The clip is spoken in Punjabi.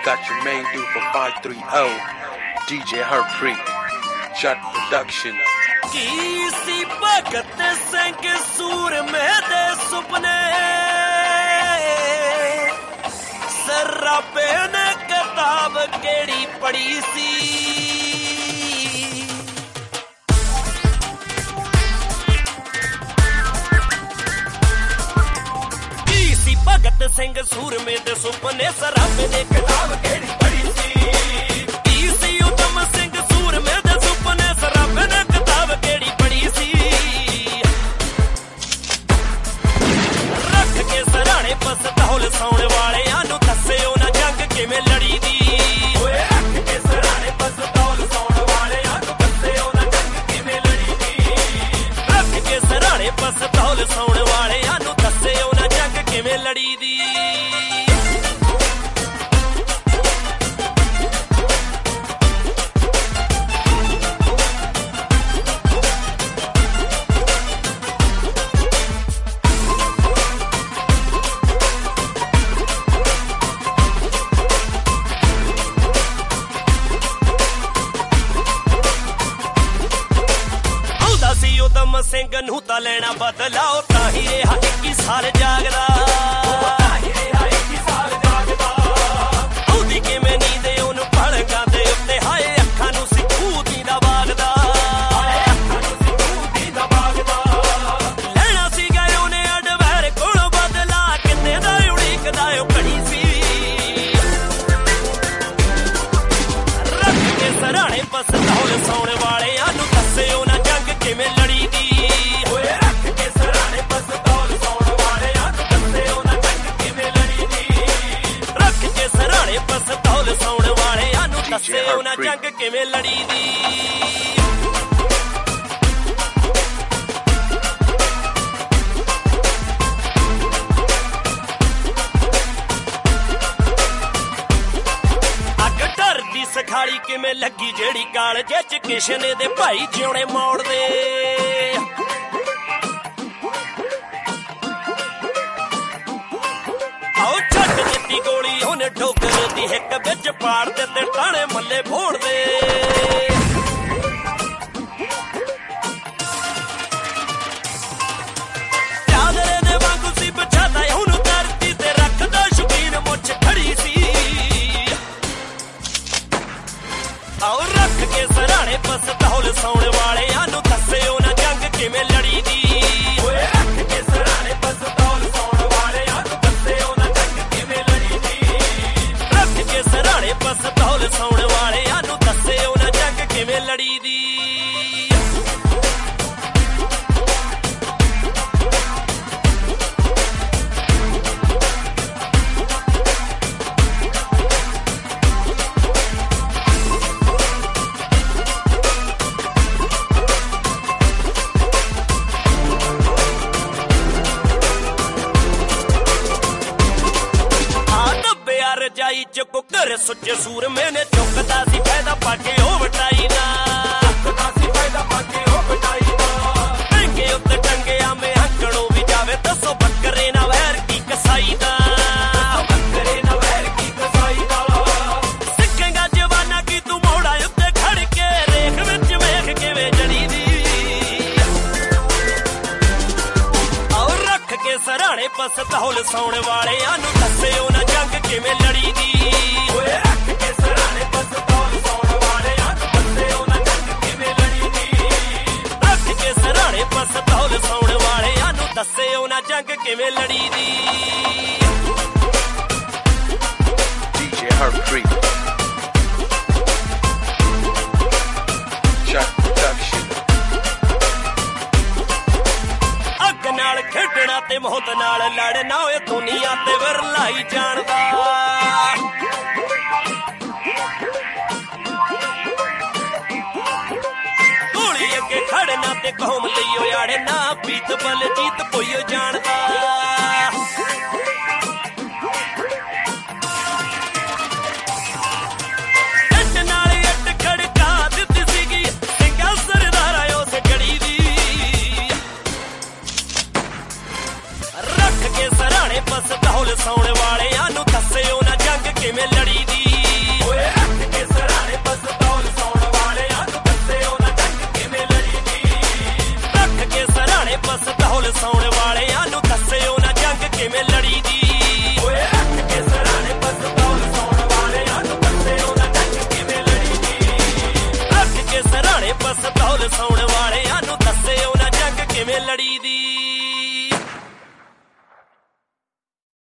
got your main dude for 530, DJ Harpreet, Shot Production. ਕੀ ਸੀ ਭਗਤ ਸਿੰਘ ਸੂਰਮੇ ਦੇ ਸੁਪਨੇ ਸਰਾਬੇ ਨੇ ਕਿਤਾਬ ਕਿਹੜੀ ਪੜ੍ਹੀ ਸੀ ਕੀ ਸੀ ਭਗਤ ਸਿੰਘ ਸੂਰਮੇ ਦੇ ਸੁਪਨੇ ਸਰਾਬੇ ਨੇ ਕਿਤਾਬ ਕਿਹੜੀ ਪੜ੍ਹੀ ਸੀ ਕੀ ਸੀ ਉਦਮ ਸਿੰਘ ਸੂਰਮੇ ਦੇ ਸੁਪਨੇ ਸਰਾਬੇ ਨੇ ਕਿਤਾਬ ਕਿਹੜੀ ਪੜ੍ਹੀ ਸੀ ਰੱਖ ਕੇ ਸਰਾਣੇ ਪਸਤੌਲ ਸੌਣ ਵਾਲਿਆਂ ਨੂੰ ਦੱਸਿਓ ਨਾ ਜੰਗ ਕਿਵੇਂ ਲੜੀ ਦੀ ਓਏ ਰੱਖ ਕੇ ਸਰਾਣੇ ਪਸਤੌਲ ਸੌਣ ਵਾਲਿਆਂ ਨੂੰ ਦੱਸਿਓ ਨਾ ਜੰਗ ਕਿਵੇਂ ਲੜੀ ਦੀ ਰੱਖ ਕੇ ਸਰਾਣੇ ਪਸਤੌਲ ਸੌਣ ਵਾਲਿਆਂ ਨੂੰ ਦੱਸਿਓ ਨਾ ਜੰਗ ਕਿਵੇਂ ਲੜੀ ਦੀ ਉਦਮ ਸਿੰਘ ਨੂੰ ਤਾਂ ਲੈਣਾ ਬਦਲਾਓ ਤਾਂ ਹੀ ਰਿਹਾ 21 ਸਾਲ ਜਾਗਦਾ ਉਹਦੀ ਕਿਵੇਂ ਨੀਂਦ ਉਹਨੂੰ ਪਲਕਾਂ ਦੇ ਉੱਤੇ ਹਾਏ ਅੱਖਾਂ ਨੂੰ ਸਿੱਖੂ ਦੀਦਾ ਵਾਗਦਾ ਲੈਣਾ ਸੀਗਾ ਉਹਨੇ ਅਡਵੈਰ ਕੋਲੋਂ ਬਦਲਾ ਕਿੰਨੇ ਦਾ ਉਡੀਕਦਾ ਉਹ ਘੜੀ ਸੀ ਰੱਖ ਕੇ ਸਰਾਣੇ ਪਸਤੌਲ ਸੌਣ ਵਾਲਿਆਂ ਨੂੰ ਦੱਸਿਓ ਨਾ ਜੰਗ ਕਿਵੇਂ ਲੜੀ ਦੀ ਓਏ ਰੱਖ ਕੇ ਸਰਾਣੇ ਪਸਤੌਲ ਸੌਣ ਵਾਲਿਆਂ ਨੂੰ ਦੱਸਿਓ ਨਾ ਜੰਗ ਕਿਵੇਂ ਲੜੀ ਦੀ ਰੱਖ ਕੇ ਸਰਾਣੇ ਪਸਤੌਲ ਸੌਣ ਵਾਲਿਆਂ ਨੂੰ ਦੱਸਿਓ ਨਾ ਜੰਗ ਕਿਵੇਂ ਲੜੀ ਦੀ ਸਖਾਲੀ ਕਿਵੇਂ ਲੱਗੀ ਜਿਹੜੀ ਕਾਲਜੇ ਚ ਕਿਸ਼ਨੇ ਦੇ ਭਾਈ ਜਿਉਣੇ ਮੋੜਦੇ ਆਓ ਛੱਡ ਦਿੱਤੀ ਗੋਲੀ ਉਹਨੇ ਠੋਕਰ ਦੀ ਹਿੱਕ ਵਿੱਚ ਪਾੜ ਦਿੱਤੇ ਟਾਣੇ ਮੱਲੇ ਫੋੜਦੇ ਚਾਦਰੇ ਦੇ ਵਾਂਗੂ ਸੀ ਬਚਾਦਾ ਉਹਨੂੰ ਧਰਤੀ ਤੇ ਰੱਖਦਾ ਸ਼ੁਕੀਨ ਮੁੱਛ ਖੜੀ ਸੀ ਆਓ ਰੱਖ ਕੇ ਸਰਾਣੇ ਪਸਤੌਲ ਸੌਣ ਵਾਲਿਆਂ ਨੂੰ ਦੱਸਿਓ ਨਾ ਜੰਗ ਕਿਵੇਂ ਲੜੀ ਦੀ ਓਏ ਰੱਖ ਕੇ ਸਰਾਣੇ ਪਸਤੌਲ ਸੌਣ ਵਾਲਿਆਂ ਨੂੰ ਦੱਸਿਓ ਨਾ ਜੰਗ ਕਿਵੇਂ ਲੜੀ ਦੀ ਰੱਖ ਕੇ ਸਰਾਣੇ ਪਸਤੌਲ ਸੌਣ ਵਾਲਿਆਂ ਨੂੰ ਦੱਸਿਓ ਨਾ ਜੰਗ ਕਿਵੇਂ ਲੜੀ ਦੀ ਰਜਾਈ ਚ ਕੁੱਕਰ ਸੁੱਚੇ ਸੂਰਮੇ ਨੇ ਚੁੱਕਦਾ ਸੀ ਫਾਇਦਾ ਪਾ ਕੇ ਉਹ ਵਟਾਈ ਦਾ ਚੁੱਕਦਾ ਸੀ ਫਾਇਦਾ ਪਾ ਕੇ ਉਹ ਵਟਾਈ ਦਾ ਟੰਗੇ ਉੱਤੇ ਟੰਗਿਆ ਮੈਂ ਹੱਕਣੋਂ ਵੀ ਜਾਵੇ ਦੱਸੋ ਬੱਕਰੇ ਨਾ ਵੈਰ ਕੀ ਕਸਾਈ ਦਾ ਬੱਕਰੇ ਨਾ ਵੈਰ ਕੀ ਕਸਾਈ ਦਾ ਸਿੱਖੇਗਾ ਜਵਾਨਾ ਕੀ ਤੂੰ ਮੋੜਾ ਉੱਤੇ ਖੜ ਕੇ ਰੇਖ ਵਿੱਚ ਵੇਖ ਕਿਵੇਂ ਜੜੀ ਦੀ ਆਓ ਰੱਖ ਕੇ ਸਰਾਣੇ ਪਸਤੌਲ ਸੌਣ ਵਾਲਿਆਂ ਨੂੰ ਦੱਸਿਓ ਨਾ ਜੰਗ ਕਿਵੇਂ ਲੜੀ ਦੀ ਓਏ ਰੱਖ ਕੇ ਸਰਾਣੇ ਪਸਤੌਲ ਸੌਣ ਵਾਲਿਆਂ ਨੂੰ ਦੱਸਿਓ ਨਾ ਜੰਗ ਕਿਵੇਂ ਲੜੀ ਦੀ ਰੱਖ ਕੇ ਸਰਾਣੇ ਪਸਤੌਲ ਸੌਣ ਵਾਲਿਆਂ ਨੂੰ ਦੱਸਿਓ ਨਾ ਜੰਗ ਕਿਵੇਂ ਲੜੀ ਦੀ DJ Harpreet, Shot Production. ਅੱਗ ਨਾਲ ਖੇਡਣਾ ਤੇ ਮੌਤ ਨਾਲ ਲੜਨਾ ਓਏ ਦੁਨੀਆ ਤੇ ਵਰਲਾਈ ਜਾਣਦਾ ਗੋਲੀ ਅੱਗੇ ਖੜਨਾ ਤੇ ਕੌਮ ਲਈ ਓਏ ਨਾ ਪੀਤ ਬਲ ਜੀਤ ਕੋਈ ਜਾਣਦਾ ਇੱਟ ਨਾਲ ਇੱਟ ਖੜਕਾ ਦਿੱਤੀ ਸੀਗੀ ਸਿੰਘਾਂ ਸਰਦਾਰਾ ਉਸ ਗੜੀ ਦੀ ਰੱਖ ਕੇ ਸਰਾਣੇ ਪਸਤੌਲ ਸੌਣ ਵਾਲਿਆਂ ਨੂੰ ਦੱਸਿਓ ਨਾ ਜੰਗ ਕਿਵੇਂ ਲੜੀ ਦੀ ਵਸਾਉਣ ਵਾਲਿਆਂ ਨੂੰ ਦੱਸਿਓ ਨਾ ਜੰਗ ਕਿਵੇਂ ਲੜੀ ਦੀ।